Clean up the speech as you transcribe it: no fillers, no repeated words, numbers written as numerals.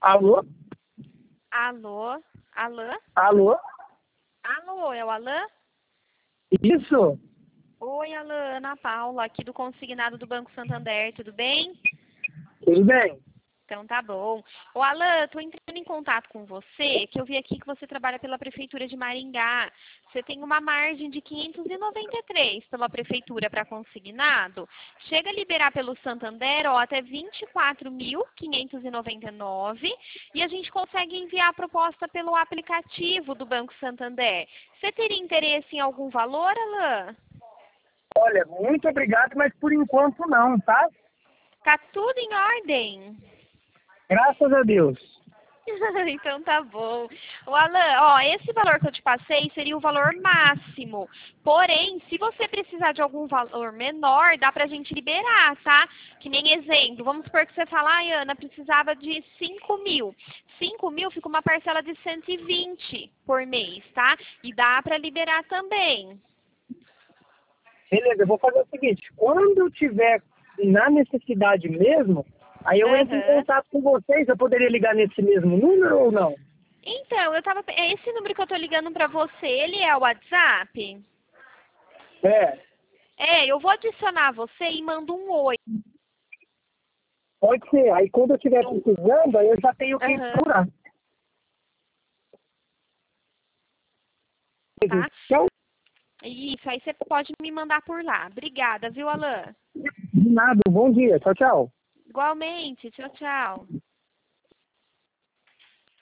Alô? Alô? Alô? Alô? Alô, é o Alain? Isso? Oi, Alain, Ana Paula, aqui do Consignado do Banco Santander, tudo bem? Tudo bem? Então tá bom. Ô, Alain, estou entrando em contato com você, que eu vi aqui que você trabalha pela Prefeitura de Maringá. Você tem uma margem de 593 pela Prefeitura para consignado. Chega a liberar pelo Santander, ó, até 24.599 e a gente consegue enviar a proposta pelo aplicativo do Banco Santander. Você teria interesse em algum valor, Alain? Olha, muito obrigado, mas por enquanto não, tá? Tá tudo em ordem. Graças a Deus. Então tá bom. O Alan, ó, esse valor que eu te passei seria o valor máximo. Porém, se você precisar de algum valor menor, dá pra gente liberar, tá? Que nem exemplo, vamos supor que você fala, ai, Ana, precisava de 5 mil. 5 mil fica uma parcela de 120 por mês, tá? E dá pra liberar também. Beleza, eu vou fazer o seguinte, quando eu tiver na necessidade mesmo, aí eu entro em Aham. contato com vocês, eu poderia ligar nesse mesmo número ou não? Então, esse número que eu tô ligando pra você, ele é o WhatsApp? É, Eu vou adicionar você e mando um oi. pode ser. Aí quando eu estiver precisando, aí eu já tenho que Aham. procurar. Tá? Então, Isso, aí você pode me mandar por lá. Obrigada, viu, Alain? de nada, bom dia, tchau, tchau. Igualmente. Tchau, tchau.